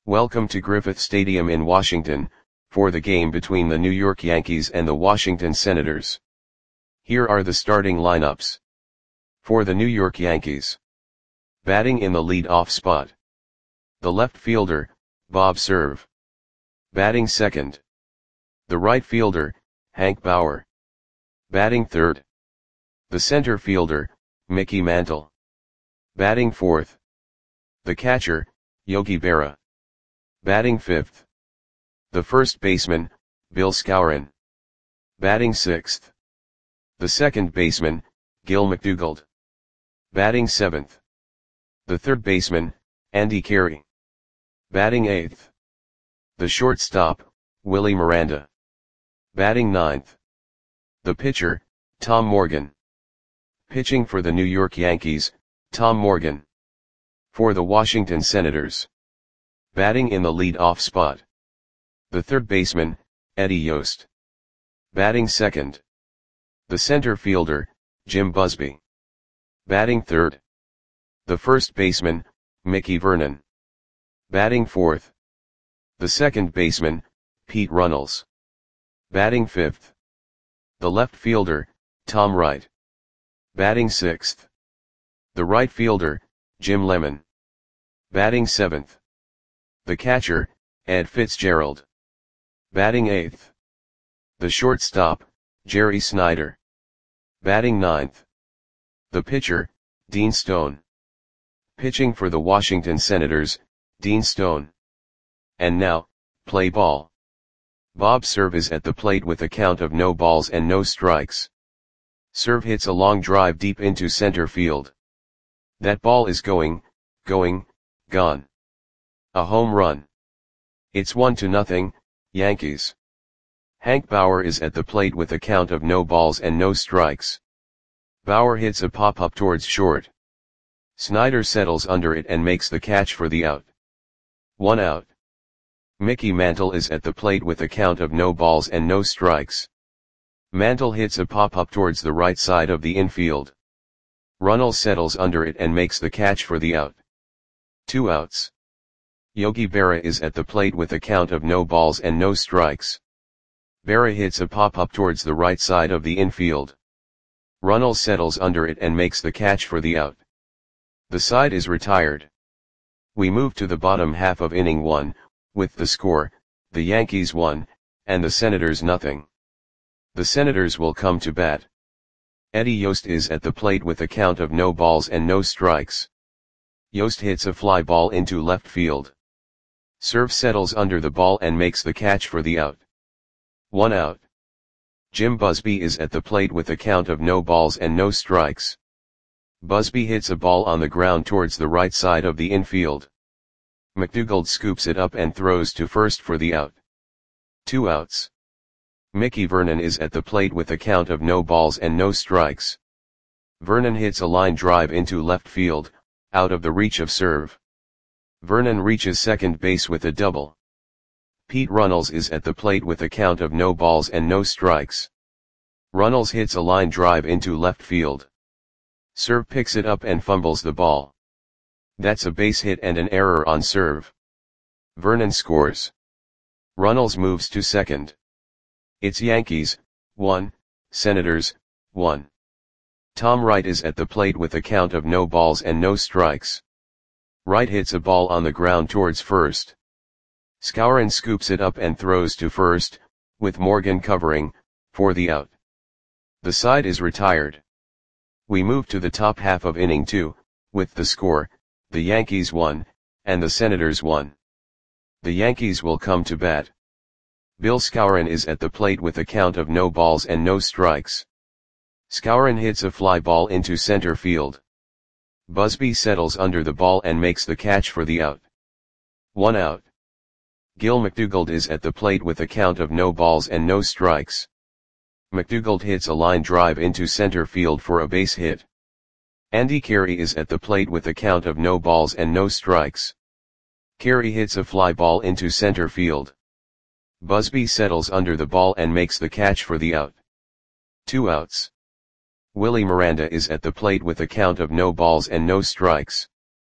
Welcome to Griffith Stadium in Washington, for the game between the New York Yankees and the Washington Senators. Here are the starting lineups. For the New York Yankees. Batting in the lead-off spot. The left fielder, Bob Cerv. Batting second. The right fielder, Hank Bauer. Batting third. The center fielder, Mickey Mantle. Batting fourth. The catcher, Yogi Berra. Batting fifth. The first baseman, Bill Skowron. Batting sixth. The second baseman, Gil McDougald. Batting seventh. The third baseman, Andy Carey. Batting eighth. The shortstop, Willie Miranda. Batting ninth. The pitcher, Tom Morgan. Pitching for the New York Yankees, Tom Morgan. For the Washington Senators. Batting in the lead-off spot. The third baseman, Eddie Yost. Batting second. The center fielder, Jim Busby. Batting third. The first baseman, Mickey Vernon. Batting fourth. The second baseman, Pete Runnels. Batting fifth. The left fielder, Tom Wright. Batting sixth. The right fielder, Jim Lemon. Batting seventh. The catcher, Ed Fitzgerald. Batting eighth. The shortstop, Jerry Snyder. Batting ninth. The pitcher, Dean Stone. Pitching for the Washington Senators, Dean Stone. And now, play ball. Bob Cerv is at the plate with a count of no balls and no strikes. Cerv hits a long drive deep into center field. That ball is gone. A home run. It's 1-0, Yankees. Hank Bauer is at the plate with a count of no balls and no strikes. Bauer hits a pop-up towards short. Snyder settles under it and makes the catch for the out. 1 out. Mickey Mantle is at the plate with a count of no balls and no strikes. Mantle hits a pop-up towards the right side of the infield. Runnels settles under it and makes the catch for the out. 2 outs. Yogi Berra is at the plate with a count of no balls and no strikes. Berra hits a pop-up towards the right side of the infield. Runnels settles under it and makes the catch for the out. The side is retired. We move to the bottom half of inning 1, with the score, the Yankees 1, and the Senators 0. The Senators will come to bat. Eddie Yost is at the plate with a count of no balls and no strikes. Yost hits a fly ball into left field. Cerv settles under the ball and makes the catch for the out. 1 out. Jim Busby is at the plate with a count of no balls and no strikes. Busby hits a ball on the ground towards the right side of the infield. McDougald scoops it up and throws to first for the out. 2 outs. Mickey Vernon is at the plate with a count of no balls and no strikes. Vernon hits a line drive into left field, out of the reach of Cerv. Vernon reaches second base with a double. Pete Runnels is at the plate with a count of no balls and no strikes. Runnels hits a line drive into left field. Cerv picks it up and fumbles the ball. That's a base hit and an error on Cerv. Vernon scores. Runnels moves to second. It's Yankees 1, Senators 1. Tom Wright is at the plate with a count of no balls and no strikes. Wright hits a ball on the ground towards first. Skowron scoops it up and throws to first, with Morgan covering, for the out. The side is retired. We move to the top half of inning 2, with the score, the Yankees 1, and the Senators 1. The Yankees will come to bat. Bill Skowron is at the plate with a count of no balls and no strikes. Skowron hits a fly ball into center field. Busby settles under the ball and makes the catch for the out. 1 out. Gil McDougald is at the plate with a count of no balls and no strikes. McDougald hits a line drive into center field for a base hit. Andy Carey is at the plate with a count of no balls and no strikes. Carey hits a fly ball into center field. Busby settles under the ball and makes the catch for the out. 2 outs. Willie Miranda is at the plate with a count of no balls and no strikes.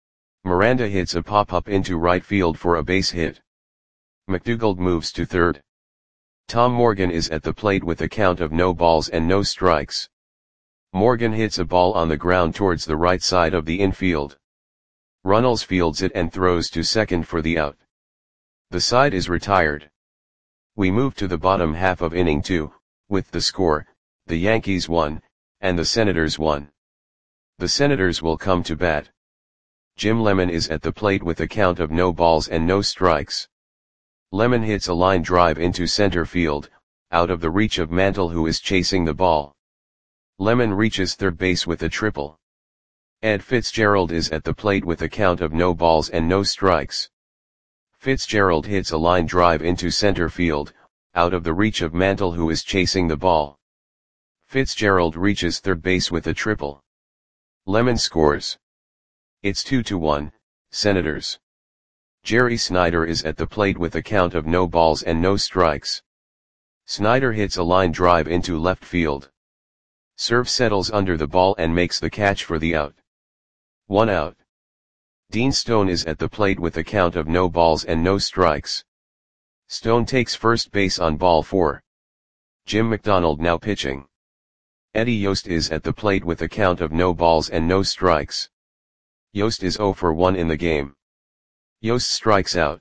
Miranda hits a pop-up into right field for a base hit. McDougald moves to third. Tom Morgan is at the plate with a count of no balls and no strikes. Morgan hits a ball on the ground towards the right side of the infield. Runnels fields it and throws to second for the out. The side is retired. We move to the bottom half of inning 2, with the score, the Yankees 1, and the Senators 1. The Senators will come to bat. Jim Lemon is at the plate with a count of no balls and no strikes. Lemon hits a line drive into center field, out of the reach of Mantle, who is chasing the ball. Lemon reaches third base with a triple. Ed Fitzgerald is at the plate with a count of no balls and no strikes. Fitzgerald hits a line drive into center field, out of the reach of Mantle, who is chasing the ball. Fitzgerald reaches third base with a triple. Lemon scores. It's 2-1, Senators. Jerry Snyder is at the plate with a count of no balls and no strikes. Snyder hits a line drive into left field. Serve settles under the ball and makes the catch for the out. 1 out. Dean Stone is at the plate with a count of no balls and no strikes. Stone takes first base on ball 4. Jim McDonald now pitching. Eddie Yost is at the plate with a count of no balls and no strikes. Yost is 0 for 1 in the game. Yost strikes out.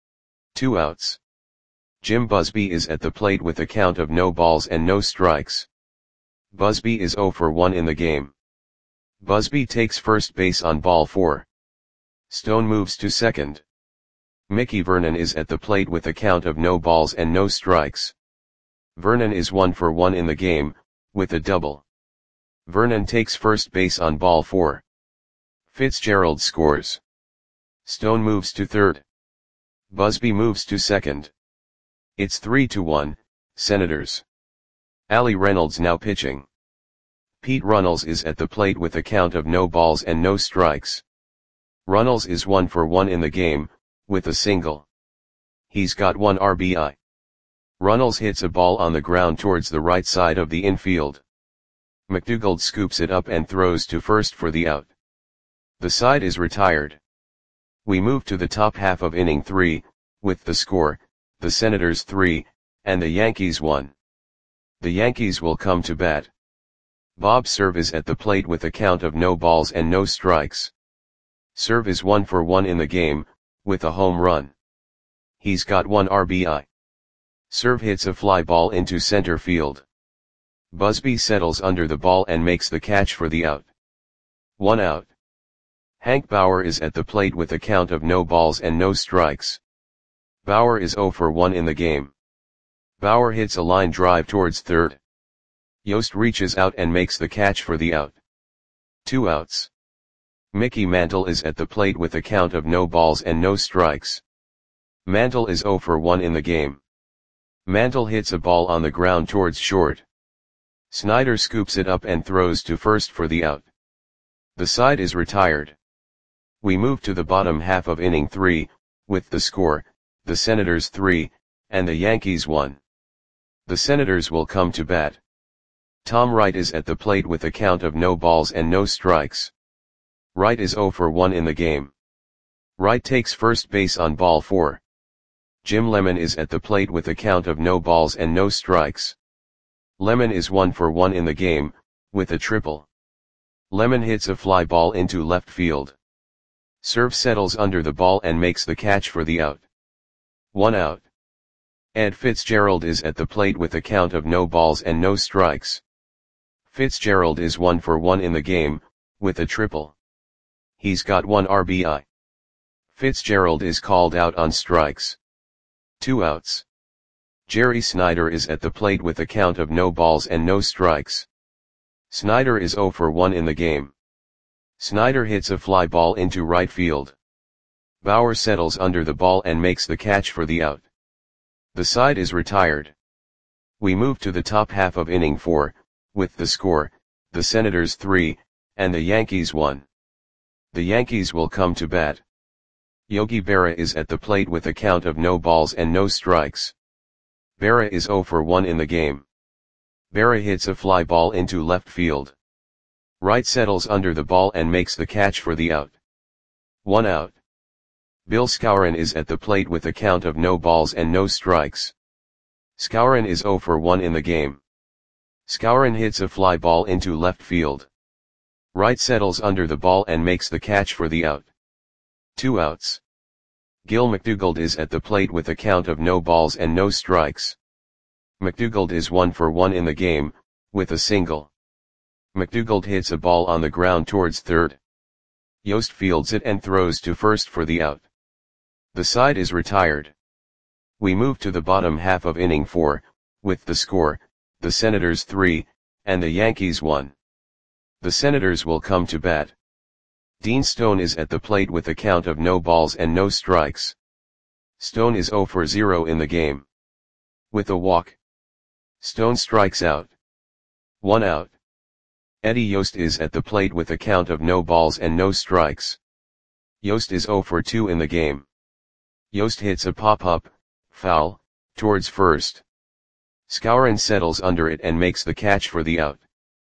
2 outs. Jim Busby is at the plate with a count of no balls and no strikes. Busby is 0 for 1 in the game. Busby takes first base on ball 4. Stone moves to second. Mickey Vernon is at the plate with a count of no balls and no strikes. Vernon is 1 for 1 in the game, with a double. Vernon takes first base on ball 4. Fitzgerald scores. Stone moves to third. Busby moves to second. It's 3-1, Senators. Ali Reynolds now pitching. Pete Runnels is at the plate with a count of no balls and no strikes. Runnels is 1 for 1 in the game, with a single. He's got 1 RBI. Runnels hits a ball on the ground towards the right side of the infield. McDougald scoops it up and throws to first for the out. The side is retired. We move to the top half of inning 3, with the score, the Senators 3, and the Yankees 1. The Yankees will come to bat. Bob Cerv is at the plate with a count of no balls and no strikes. Cerv is 1 for 1 in the game, with a home run. He's got 1 RBI. Cerv hits a fly ball into center field. Busby settles under the ball and makes the catch for the out. 1 out. Hank Bauer is at the plate with a count of no balls and no strikes. Bauer is 0 for 1 in the game. Bauer hits a line drive towards third. Yost reaches out and makes the catch for the out. 2 outs. Mickey Mantle is at the plate with a count of no balls and no strikes. Mantle is 0 for 1 in the game. Mantle hits a ball on the ground towards short. Snyder scoops it up and throws to first for the out. The side is retired. We move to the bottom half of inning 3, with the score, the Senators 3, and the Yankees 1. The Senators will come to bat. Tom Wright is at the plate with a count of no balls and no strikes. Wright is 0 for 1 in the game. Wright takes first base on ball 4. Jim Lemon is at the plate with a count of no balls and no strikes. Lemon is 1 for 1 in the game, with a triple. Lemon hits a fly ball into left field. Cerv settles under the ball and makes the catch for the out. 1 out. Ed Fitzgerald is at the plate with a count of no balls and no strikes. Fitzgerald is 1 for 1 in the game, with a triple. He's got 1 RBI. Fitzgerald is called out on strikes. 2 outs. Jerry Snyder is at the plate with a count of no balls and no strikes. Snyder is 0 for 1 in the game. Snyder hits a fly ball into right field. Bauer settles under the ball and makes the catch for the out. The side is retired. We move to the top half of inning 4, with the score, the Senators 3, and the Yankees 1. The Yankees will come to bat. Yogi Berra is at the plate with a count of no balls and no strikes. Berra is 0 for 1 in the game. Berra hits a fly ball into left field. Wright settles under the ball and makes the catch for the out. 1 out. Bill Skowron is at the plate with a count of no balls and no strikes. Skowron is 0 for 1 in the game. Skowron hits a fly ball into left field. Wright settles under the ball and makes the catch for the out. 2 outs. Gil McDougald is at the plate with a count of no balls and no strikes. McDougald is 1 for 1 in the game, with a single. McDougald hits a ball on the ground towards third. Yost fields it and throws to first for the out. The side is retired. We move to the bottom half of inning 4, with the score, the Senators 3, and the Yankees 1. The Senators will come to bat. Dean Stone is at the plate with a count of no balls and no strikes. Stone is 0 for 0 in the game. With a walk, Stone strikes out. 1 out. Eddie Yost is at the plate with a count of no balls and no strikes. Yost is 0 for 2 in the game. Yost hits a pop-up, foul, towards first. Skowron settles under it and makes the catch for the out.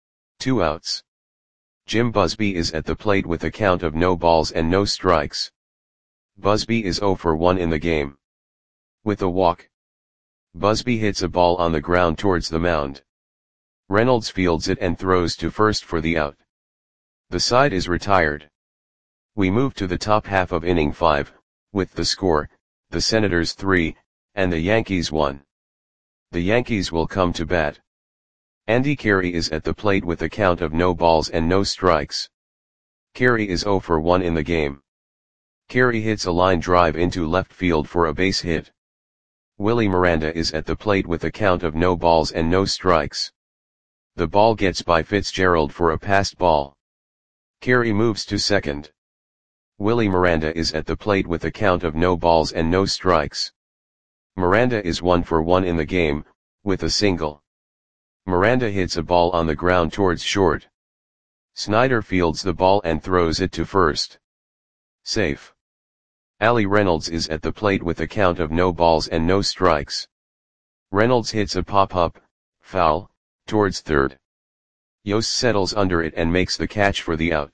2 outs. Jim Busby is at the plate with a count of no balls and no strikes. Busby is 0 for 1 in the game. With a walk, Busby hits a ball on the ground towards the mound. Reynolds fields it and throws to first for the out. The side is retired. We move to the top half of inning 5, with the score, the Senators 3, and the Yankees 1. The Yankees will come to bat. Andy Carey is at the plate with a count of no balls and no strikes. Carey is 0 for 1 in the game. Carey hits a line drive into left field for a base hit. Willie Miranda is at the plate with a count of no balls and no strikes. The ball gets by Fitzgerald for a passed ball. Carey moves to second. Willie Miranda is at the plate with a count of no balls and no strikes. Miranda is 1 for 1 in the game, with a single. Miranda hits a ball on the ground towards short. Snyder fields the ball and throws it to first. Safe. Ali Reynolds is at the plate with a count of no balls and no strikes. Reynolds hits a pop-up, foul, towards third. Yost settles under it and makes the catch for the out.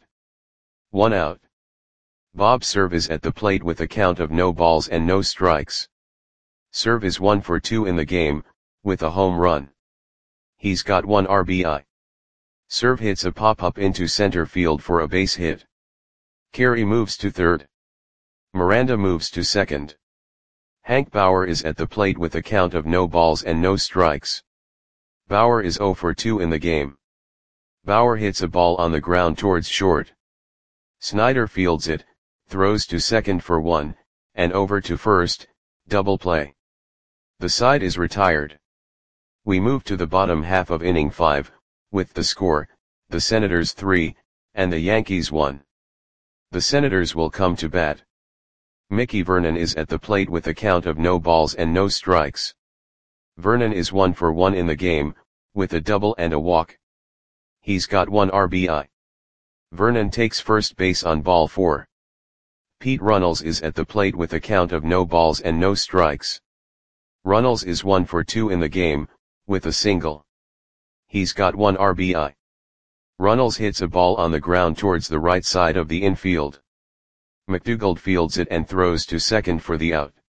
1 out. Bob Cerv is at the plate with a count of no balls and no strikes. Cerv is 1 for 2 in the game, with a home run. He's got 1 RBI. Cerv hits a pop-up into center field for a base hit. Carey moves to third. Miranda moves to second. Hank Bauer is at the plate with a count of no balls and no strikes. Bauer is 0 for 2 in the game. Bauer hits a ball on the ground towards short. Snyder fields it, throws to second for 1, and over to first, double play. The side is retired. We move to the bottom half of inning 5, with the score, the Senators 3, and the Yankees 1. The Senators will come to bat. Mickey Vernon is at the plate with a count of no balls and no strikes. Vernon is 1 for 1 in the game, with a double and a walk. He's got 1 RBI. Vernon takes first base on ball 4. Pete Runnels is at the plate with a count of no balls and no strikes. Runnels is 1 for 2 in the game, with a single. He's got 1 RBI. Runnels hits a ball on the ground towards the right side of the infield. McDougald fields it and throws to second for the out.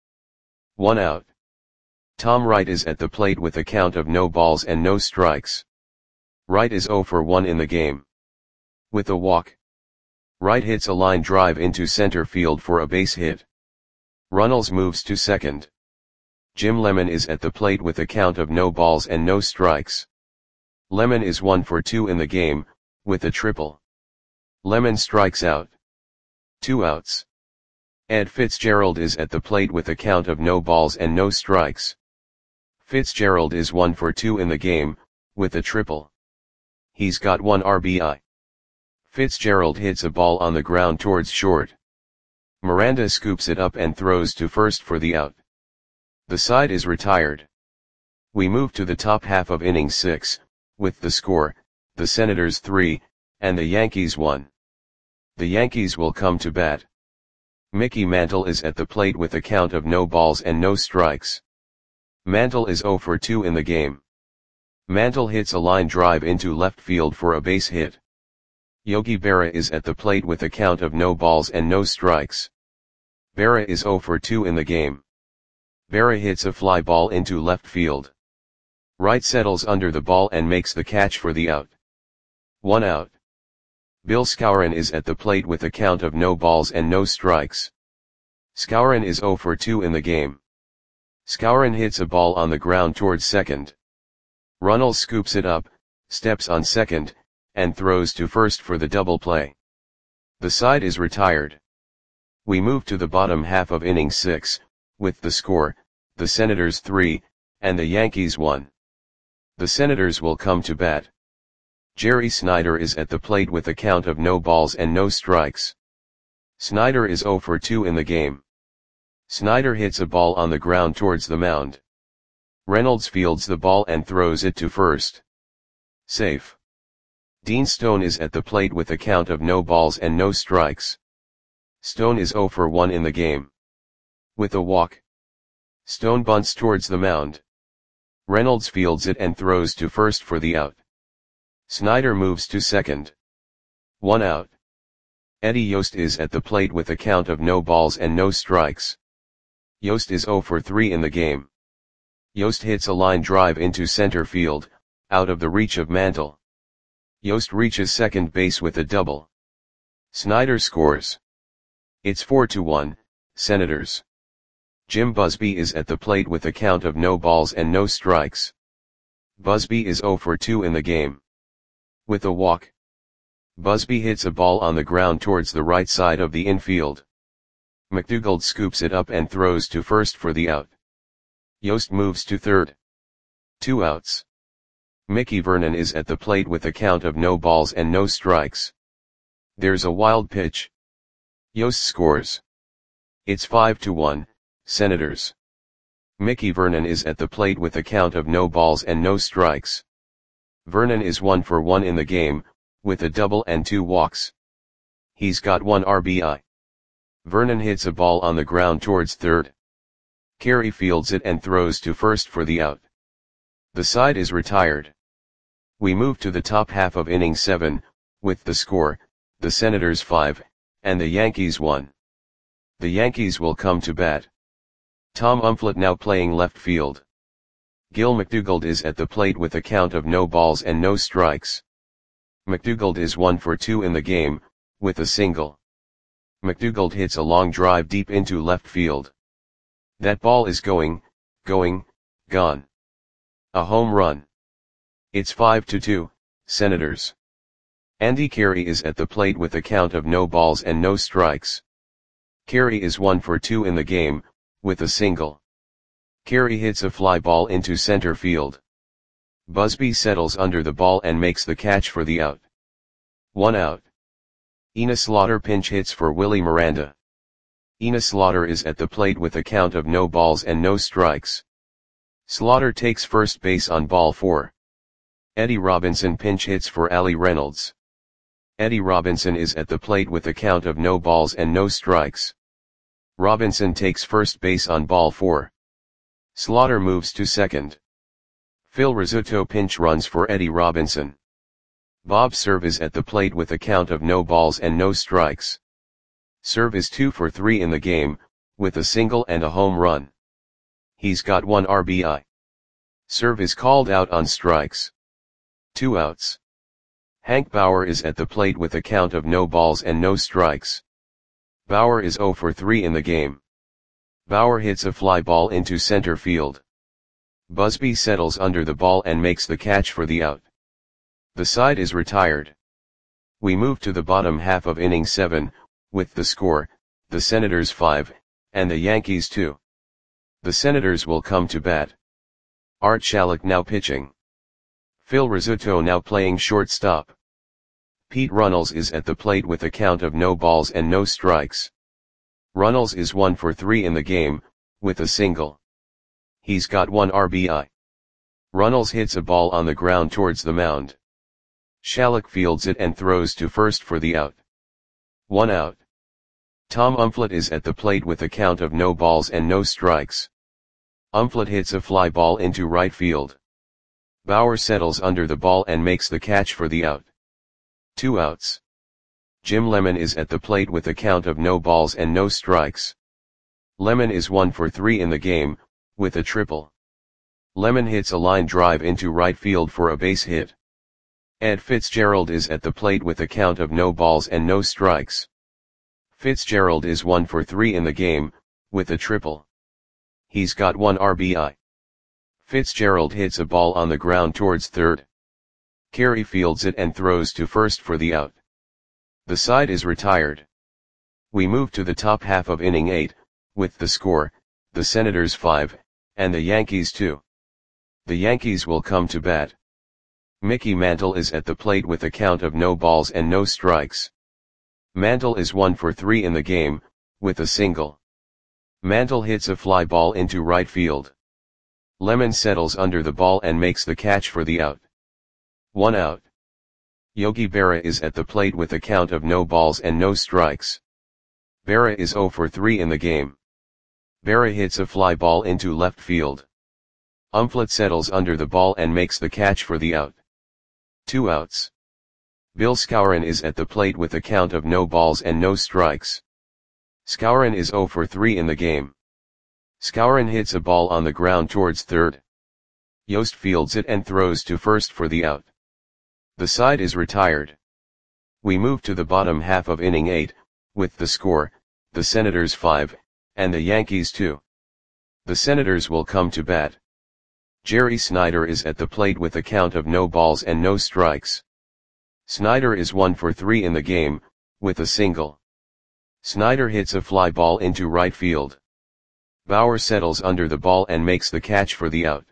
1 out. Tom Wright is at the plate with a count of no balls and no strikes. Wright is 0 for 1 in the game. With a walk, Wright hits a line drive into center field for a base hit. Runnels moves to second. Jim Lemon is at the plate with a count of no balls and no strikes. Lemon is 1 for 2 in the game, with a triple. Lemon strikes out. 2 outs. Ed Fitzgerald is at the plate with a count of no balls and no strikes. Fitzgerald is 1 for 2 in the game, with a triple. He's got 1 RBI. Fitzgerald hits a ball on the ground towards short. Miranda scoops it up and throws to first for the out. The side is retired. We move to the top half of inning 6, with the score, the Senators 3, and the Yankees 1. The Yankees will come to bat. Mickey Mantle is at the plate with a count of no balls and no strikes. Mantle is 0 for 2 in the game. Mantle hits a line drive into left field for a base hit. Yogi Berra is at the plate with a count of no balls and no strikes. Berra is 0 for 2 in the game. Berra hits a fly ball into left field. Wright settles under the ball and makes the catch for the out. 1 out. Bill Skowron is at the plate with a count of no balls and no strikes. Skowron is 0 for 2 in the game. Skowron hits a ball on the ground towards second. Runnels scoops it up, steps on second, and throws to first for the double play. The side is retired. We move to the bottom half of inning 6, with the score, the Senators 3, and the Yankees 1. The Senators will come to bat. Jerry Snyder is at the plate with a count of no balls and no strikes. Snyder is 0 for 2 in the game. Snyder hits a ball on the ground towards the mound. Reynolds fields the ball and throws it to first. Safe. Dean Stone is at the plate with a count of no balls and no strikes. Stone is 0 for 1 in the game. With a walk, Stone bunts towards the mound. Reynolds fields it and throws to first for the out. Snyder moves to second. 1 out. Eddie Yost is at the plate with a count of no balls and no strikes. Yost is 0 for 3 in the game. Yost hits a line drive into center field, out of the reach of Mantle. Yost reaches second base with a double. Snyder scores. It's 4-1, Senators. Jim Busby is at the plate with a count of no balls and no strikes. Busby is 0 for 2 in the game. With a walk, Busby hits a ball on the ground towards the right side of the infield. McDougald scoops it up and throws to first for the out. Yost moves to third. 2 outs. Mickey Vernon is at the plate with a count of no balls and no strikes. There's a wild pitch. Yost scores. It's 5-1, Senators. Mickey Vernon is at the plate with a count of no balls and no strikes. Vernon is 1 for 1 in the game, with a double and 2 walks. He's got 1 RBI. Vernon hits a ball on the ground towards third. Carey fields it and throws to first for the out. The side is retired. We move to the top half of inning 7, with the score, the Senators 5, and the Yankees 1. The Yankees will come to bat. Tom Umflett now playing left field. Gil McDougald is at the plate with a count of no balls and no strikes. McDougald is 1 for 2 in the game, with a single. McDougald hits a long drive deep into left field. That ball is gone. A home run. It's 5-2, Senators. Andy Carey is at the plate with a count of no balls and no strikes. Carey is 1 for 2 in the game, with a single. Carey hits a fly ball into center field. Busby settles under the ball and makes the catch for the out. 1 out. Enos Slaughter pinch hits for Willie Miranda. Enos Slaughter is at the plate with a count of no balls and no strikes. Slaughter takes first base on ball 4. Eddie Robinson pinch hits for Ali Reynolds. Eddie Robinson is at the plate with a count of no balls and no strikes. Robinson takes first base on ball 4. Slaughter moves to second. Phil Rizzuto pinch runs for Eddie Robinson. Bob Cerv is at the plate with a count of no balls and no strikes. Cerv is 2 for 3 in the game, with a single and a home run. He's got 1 RBI. Cerv is called out on strikes. 2 outs. Hank Bauer is at the plate with a count of no balls and no strikes. Bauer is 0 for 3 in the game. Bauer hits a fly ball into center field. Busby settles under the ball and makes the catch for the out. The side is retired. We move to the bottom half of inning 7, with the score, the Senators 5, and the Yankees 2. The Senators will come to bat. Art Shalek now pitching. Phil Rizzuto now playing shortstop. Pete Runnels is at the plate with a count of no balls and no strikes. Runnels is 1 for 3 in the game, with a single. He's got 1 RBI. Runnels hits a ball on the ground towards the mound. Shalek fields it and throws to first for the out. 1 out. Tom Umflett is at the plate with a count of no balls and no strikes. Umflett hits a fly ball into right field. Bauer settles under the ball and makes the catch for the out. 2 outs. Jim Lemon is at the plate with a count of no balls and no strikes. Lemon is 1 for 3 in the game, with a triple. Lemon hits a line drive into right field for a base hit. Ed Fitzgerald is at the plate with a count of no balls and no strikes. Fitzgerald is 1 for 3 in the game, with a triple. He's got 1 RBI. Fitzgerald hits a ball on the ground towards third. Carey fields it and throws to first for the out. The side is retired. We move to the top half of inning 8, with the score, the Senators 5, and the Yankees 2. The Yankees will come to bat. Mickey Mantle is at the plate with a count of no balls and no strikes. Mantle is 1 for 3 in the game, with a single. Mantle hits a fly ball into right field. Lemon settles under the ball and makes the catch for the out. 1 out. Yogi Berra is at the plate with a count of no balls and no strikes. Berra is 0 for 3 in the game. Berra hits a fly ball into left field. Umflett settles under the ball and makes the catch for the out. 2 outs. Bill Skowron is at the plate with a count of no balls and no strikes. Skowron is 0 for 3 in the game. Skowron hits a ball on the ground towards third. Yost fields it and throws to first for the out. The side is retired. We move to the bottom half of inning 8, with the score, the Senators 5, and the Yankees 2. The Senators will come to bat. Jerry Snyder is at the plate with a count of no balls and no strikes. Snyder is 1 for 3 in the game, with a single. Snyder hits a fly ball into right field. Bauer settles under the ball and makes the catch for the out.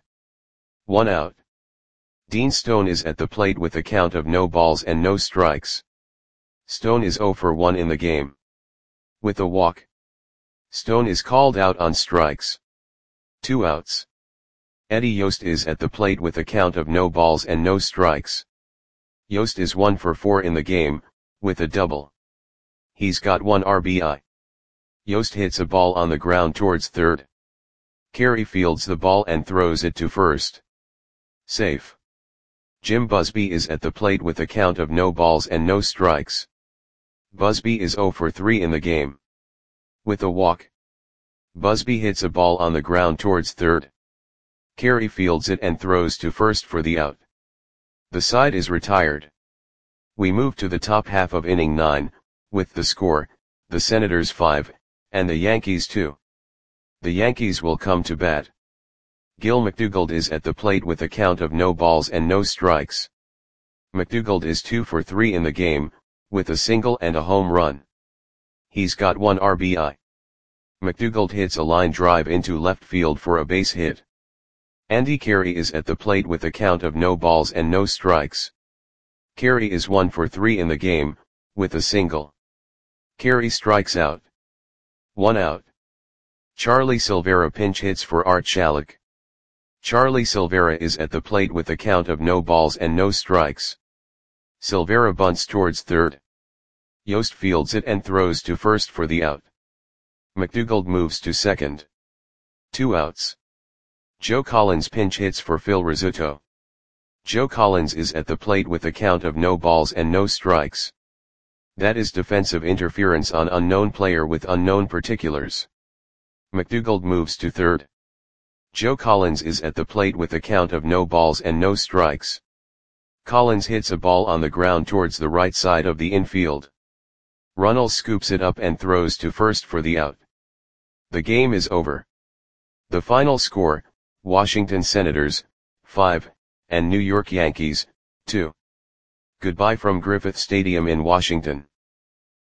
1 out. Dean Stone is at the plate with a count of no balls and no strikes. Stone is 0 for 1 in the game. With a walk. Stone is called out on strikes. 2 outs. Eddie Yost is at the plate with a count of no balls and no strikes. Yost is 1 for 4 in the game, with a double. He's got 1 RBI. Yost hits a ball on the ground towards third. Carey fields the ball and throws it to first. Safe. Jim Busby is at the plate with a count of no balls and no strikes. Busby is 0 for 3 in the game. With a walk. Busby hits a ball on the ground towards third. Carey fields it and throws to first for the out. The side is retired. We move to the top half of inning 9, with the score, the Senators 5, and the Yankees 2. The Yankees will come to bat. Gil McDougald is at the plate with a count of no balls and no strikes. McDougald is 2 for 3 in the game, with a single and a home run. He's got 1 RBI. McDougald hits a line drive into left field for a base hit. Andy Carey is at the plate with a count of no balls and no strikes. Carey is 1 for 3 in the game, with a single. Carey strikes out. 1 out. Charlie Silvera pinch hits for Art Shalek. Charlie Silvera is at the plate with a count of no balls and no strikes. Silvera bunts towards third. Yost fields it and throws to first for the out. McDougald moves to second. 2 outs. Joe Collins pinch hits for Phil Rizzuto. Joe Collins is at the plate with a count of no balls and no strikes. That is defensive interference on unknown player with unknown particulars. McDougald moves to third. Joe Collins is at the plate with a count of no balls and no strikes. Collins hits a ball on the ground towards the right side of the infield. Runnels scoops it up and throws to first for the out. The game is over. The final score, Washington Senators, 5, and New York Yankees, 2. Goodbye from Griffith Stadium in Washington.